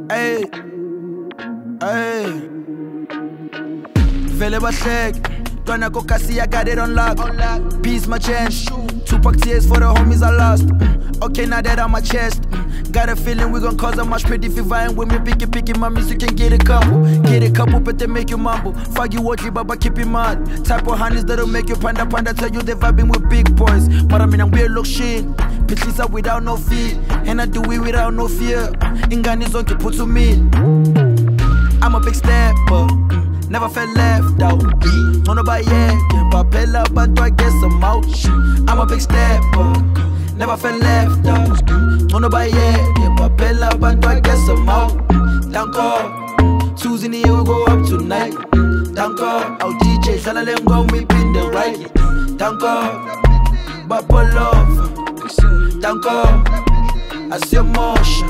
Ay, ay. Vele bahlek, Dwana Kokasi, I got it on lock. Peace my chance, Tupac tears for the homies I lost. Okay, now that on my chest, got a feeling we gon' cause a much pretty if you vibe with me, picky, my music can get a couple, but they make you mumble. Fuck you, what you, baba, keep in mind. Type of honeys that'll make you panda, tell you they vibing with big boys. But I mean, I'm weird, look shit. Pitches up without no fear, and I do it without no fear. Ingani zone keep put to me. I'm a big stepper, never felt left out. On nobody yet, papella, but I guess I'm out. I'm a big stepper, never felt left out. On nobody yet, papella, but I guess I'm out. Danko, Susan, we go up tonight. Danko, our DJ, Salalem go, we pin the right. Danko, but pull love. Danko, I see emotion.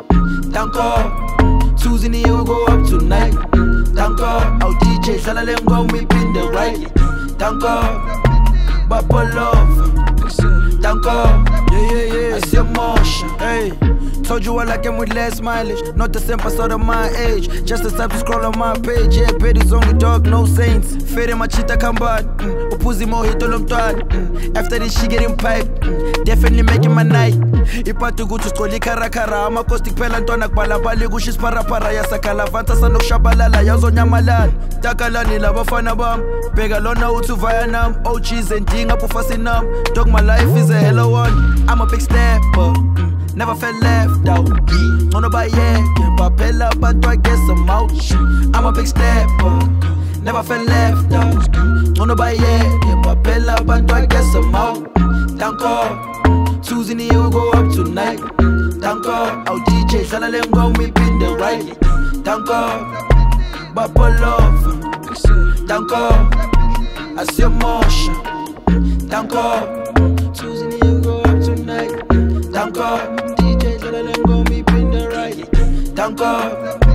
Danko, Susan, we go up tonight. Danko, our DJ, Salalem go, we pin the right. Danko, but pull love. Danko, yeah, I see emotion. Hey, told you I like him with less mileage. Not the same person of my age. Just the time to scroll on my page. Yeah, Betty's only dog, no saints. Fede machita kambad. Upuzi mo hito lumtwad. After this she getting piped. Definitely making my night. Ipatu gutu skoli karakara. Ama kosti pela ntwana kbala bali gushis para ya sakala. Vanta sanok shabalala yazo nyamalan. Takalani la bafana bam. Bega lona utu Vietnam. OGs and ding up ufasinam. Dog my life is a hello one. I'm a big stepper, never felt left out. On nobody yet, papella, but I guess I'm out. I'm a big stepper, never felt left out. On nobody yet, papella, but I guess I'm out. Danko, Susan, we go up tonight. Danko, our DJ, Salalem go, we pin the right. Danko, but pull love. Danko, I see emotion. Danko, Susan, you go up tonight. Danko, DJ, Salalem go, me pin the right. Danko.